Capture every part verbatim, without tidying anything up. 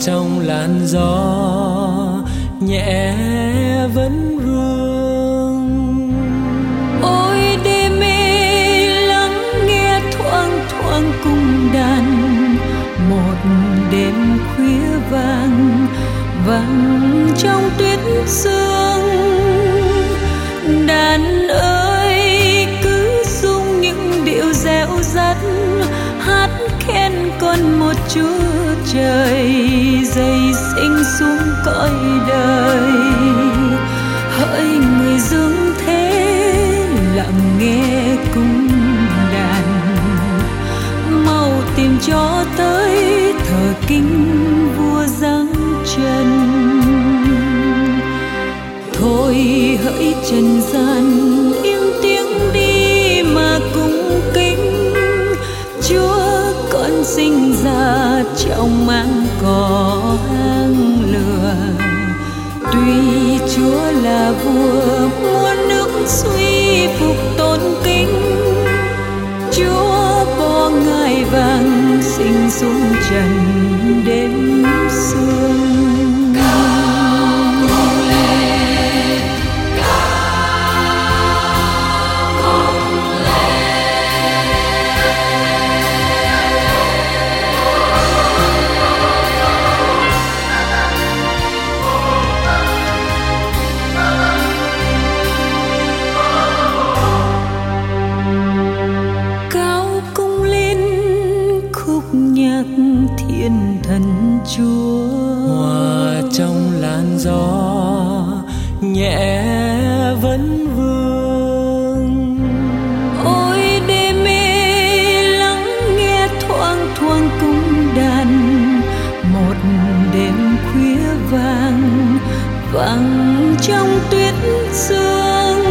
trong làn gió nhẹ vấn vương. Ôi đêm mê lắng nghe thoang thoảng cung đàn, một đêm khuya vàng vang trong tuyết sương. Đàn ơi cứ rung những điệu dẻo dắt, hát khen con một chúa trời dày sinh xuống cõi đời. Hỡi người dương thế lặng nghe cung đàn, mau tìm cho tới thờ kính vua giáng trần. Thôi hỡi trần gian im tiếng đi mà cung kính, Chúa con sinh ra trong máng cỏ hang lửa. Tuy Chúa là vua muôn nước suy phục tôn kính, Chúa bỏ ngai vàng sinh xuống trần đêm sương. Thiên thần Chúa hòa trong làn gió nhẹ vấn vương. Ôi đêm mê lắng nghe thoang thoảng cung đàn, một đêm khuya vàng vang trong tuyết sương.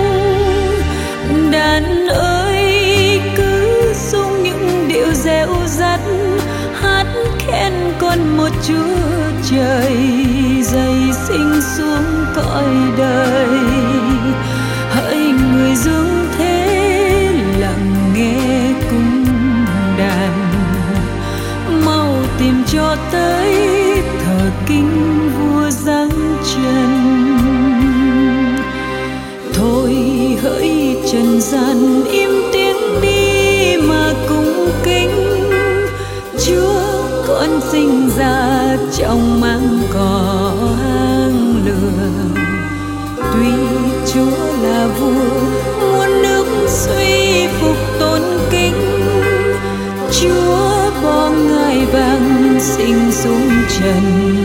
Đàn ơi cứ rung những điệu dẻo dắt, hát khen con một chúa trời dày sinh xuống cõi đời. Hỡi người dương thế lặng nghe cung đàn, mau tìm cho tới thờ kính vua giáng trần. Thôi hỡi trần gian im tiếng đi mà cung kính, Chúa con sinh ra trong máng cỏ hang lửa. Tuy Chúa là vua muôn nước suy phục tôn kính, Chúa bỏ ngai vàng sinh xuống trần